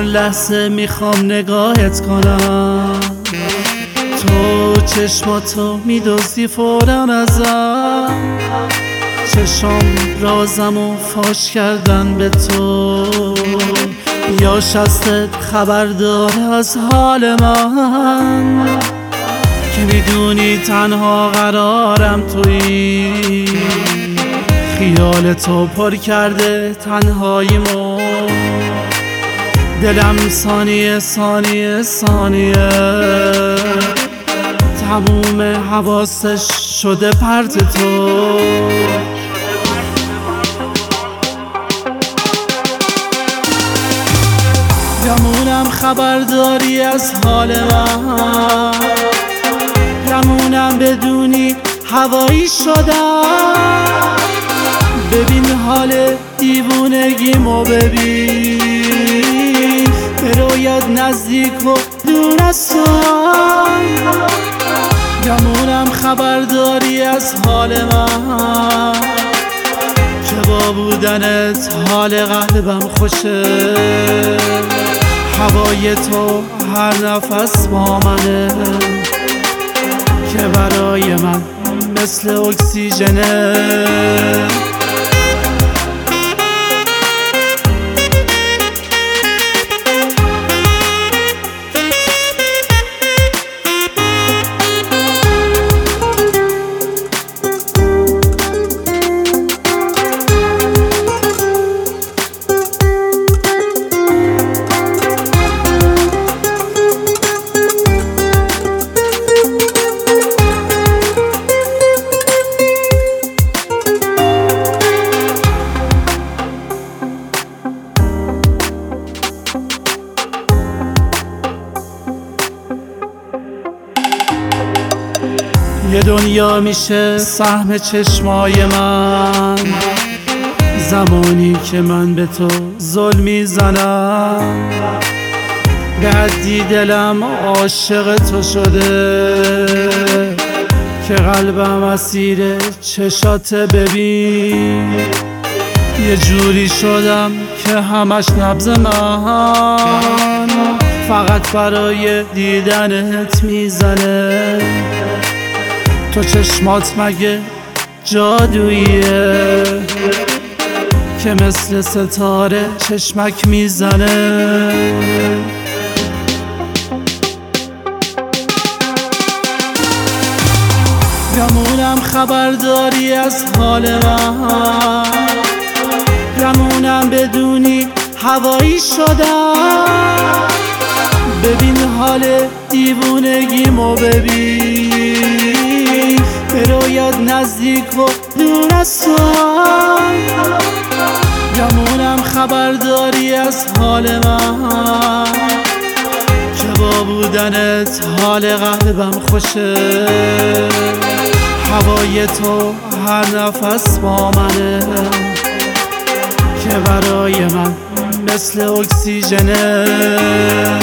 لحظه میخوام نگاهت کنم، تو چشماتو میدزدی فوراً ازم، چشم رازمو فاش کردن به تو، یا شستت خبر داره از حال من، که میدونی تنها قرارم تویی، خیال تو پر کرده تنهاییمو، دلم ثانیه ثانیه ثانیه تموم حواسش شده پرت تو. گمونم خبرداری از حال من، گمونم بدونی هوایی شدم، ببین حال دیوونگیمو ببین، بروید نزدیک و دور از تو. گمونم خبرداری از حال من، که با بودنت حال قلبم خوشه، هوای تو هر نفس با منه، که برای من مثل اکسیژنه. یه دنیا میشه سهم چشمای من، زمانی که من به تو ظلم میزنم، به حدی دلم عاشق تو شده، که قلبم اسیر چشات ببین، یه جوری شدم که همش نبض من فقط برای دیدنت میزنه. تو چشمات مگه جادوییه که مثل ستاره چشمک میزنه؟ گمونم خبرداری از حال من، گمونم بدونی هوایی شدم، ببین حال دیوونگیمو ببین، بروید نزدیک و دور از تو. گمونم خبرداری از حال من، که با بودنت حال قلبم خوشه، هوای تو هر نفس با منه، که برای من مثل اکسیژنه.